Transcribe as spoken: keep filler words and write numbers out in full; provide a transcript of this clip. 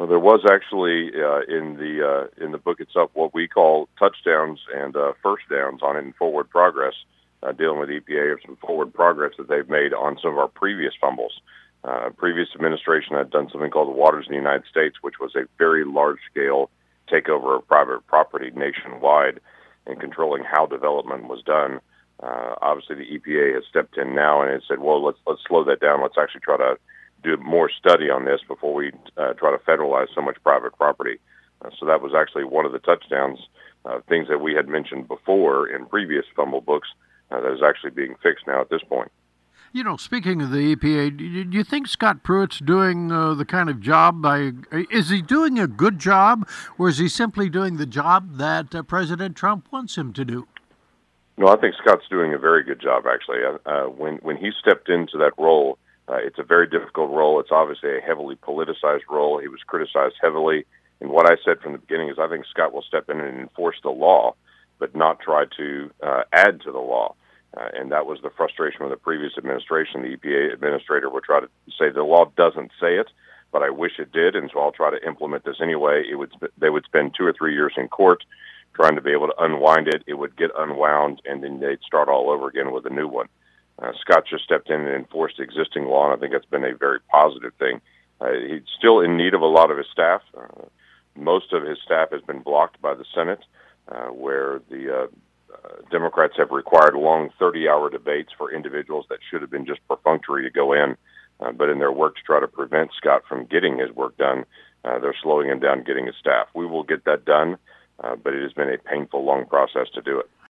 Well, there was actually uh, in the uh, in the book itself what we call touchdowns and uh, first downs on it in forward progress, uh, dealing with E P A or some forward progress that they've made on some of our previous fumbles. Uh, previous administration had done something called the Waters in the United States, which was a very large-scale takeover of private property nationwide and controlling how development was done. Uh, obviously, the E P A has stepped in now and has said, well, let's let's slow that down. Let's actually try to do more study on this before we uh, try to federalize so much private property. Uh, so that was actually one of the touchdowns, uh, things that we had mentioned before in previous fumble books uh, that is actually being fixed now at this point. You know, speaking of the E P A, do you think Scott Pruitt's doing uh, the kind of job, by, is he doing a good job, or is he simply doing the job that uh, President Trump wants him to do? No, I think Scott's doing a very good job, actually. Uh, when, when he stepped into that role, Uh, it's a very difficult role. It's obviously a heavily politicized role. He was criticized heavily. And what I said from the beginning is I think Scott will step in and enforce the law, but not try to uh, add to the law. Uh, and that was the frustration with the previous administration. The E P A administrator would try to say the law doesn't say it, but I wish it did, and so I'll try to implement this anyway. It would They would spend two or three years in court trying to be able to unwind it. It would get unwound, and then they'd start all over again with a new one. Uh, Scott just stepped in and enforced the existing law, and I think that's been a very positive thing. Uh, he's still in need of a lot of his staff. Uh, most of his staff has been blocked by the Senate, uh, where the uh, uh, Democrats have required long thirty-hour debates for individuals that should have been just perfunctory to go in. Uh, but in their work to try to prevent Scott from getting his work done, uh, they're slowing him down getting his staff. We will get that done, uh, but it has been a painful, long process to do it.